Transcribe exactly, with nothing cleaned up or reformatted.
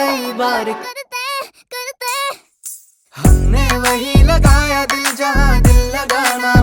कई बार करते करते हमने वही लगाया दिल जहां दिल लगाना